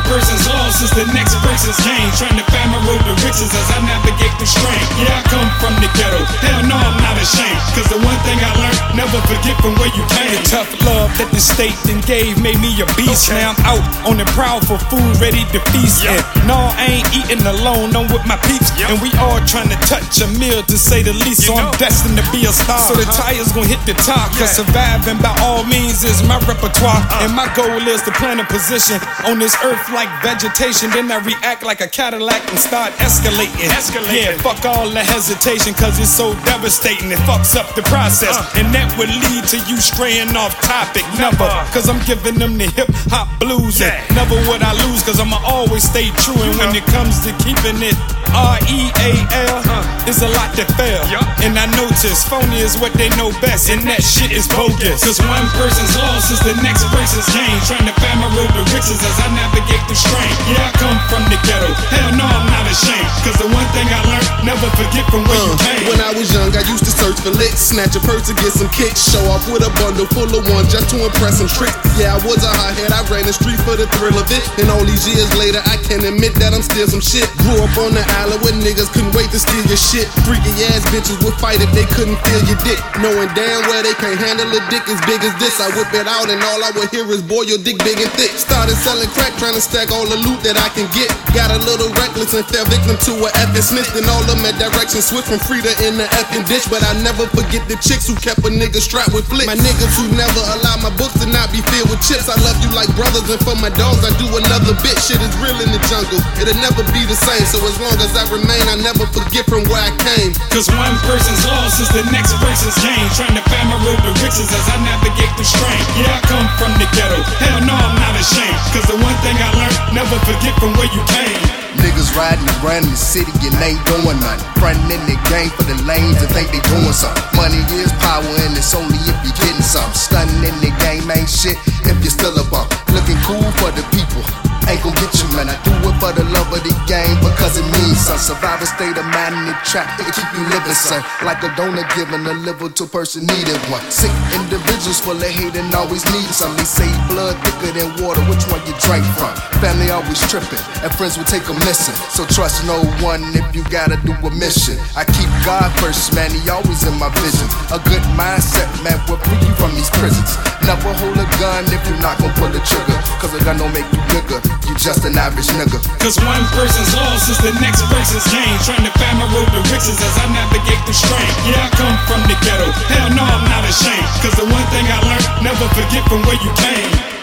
person's loss is the next person's gain. Trying to find my road to riches as I navigate the strain. Yeah, I come from the ghetto, hell no, I'm not ashamed. Cause the one thing I learned, never forget from where you came. The tough love that the state then gave made me a beast. Now I'm out on the prowl for food, ready to feast. And no, I ain't eating alone, I'm with my peeps. And we all trying to touch a meal to say the least. So I'm destined to be a star. So the tires gon' hit the top. Cause surviving by all means is my repertoire. And my goal is to plant a position on this earth like vegetation. Then I react like a Cadillac and start escalating. Yeah, fuck all the hesitation, cause it's so devastating. It fucks up the process, and that would lead to you straying off topic. Never, cause I'm giving them the hip hop blues. And never would I lose, cause I'ma always stay true. And when it comes to keeping it R-E-A-L, it's a lot that fail. And I notice phony is what they know best, and that shit is bogus. Cause one person's loss is the next person's gain. Trying to find my road to riches as I navigate the strain. Yeah, I come from the ghetto, hell no, I'm not ashamed. Cause the one thing I learned, never forget from where you came. When I was young, I used to search for licks, snatch a purse to get some kicks, show off with a bundle full of one just to impress some tricks. Yeah, I was a hothead, I ran the street for the thrill of it. And all these years later, I can admit that I'm still some shit. Grew up on the island where niggas couldn't wait to steal your shit. Freaky ass bitches would fight if they couldn't feel your dick, knowing damn well they can't handle a dick as big as this. I whip it out and all I would hear is, boy, your dick big and thick. Started selling crack, trying to stack all the loot that I can get. Got a little reckless and fell victim to a effing snitch. Then all of my direction switched from Frida in the effing ditch. But I never forget the chicks who kept a nigga strapped with flicks. My niggas who never allowed my books to not be filled with chips. I love you like brothers, and for my dogs I do another bit. Shit is real in the jungle, it'll never be the same. So as long as I remain, I never forget from where I came. Cause one person's loss is the next person's gain. Trying to find my road to riches as I navigate the strain. Yeah, I come from the ghetto, hell no, I'm not ashamed. Cause the one thing I learned, never forget from where you came. Niggas riding around in the city and ain't doing nothing. Frontin' in the game for the lanes and think they doing something. Money is power and it's only if you getting something. Stunning in the game ain't shit if you're still a bum. Looking cool for the people, ain't gon' get you, man. I do it for the love of the game because it means something. Survival state of mind in the trap, it keep you living, son. Like a donor giving a liver to a person needed one. Sick individuals full of hate and always need some. They say blood thicker than water, which one you drink from? Family always tripping, and friends will take them missing. So trust no one if you gotta do a mission. I keep God first, man, he always in my vision. A good mindset, man, will free you from these prisons. Never hold a gun if you're not gon' pull the trigger, cause a gun don't make you bigger, you just an average nigga. Cause one person's loss is the next person's gain. Trying to find my road to riches as I navigate the strain. Yeah, I come from the ghetto, hell no, I'm not ashamed. Cause the one thing I learned, never forget from where you came.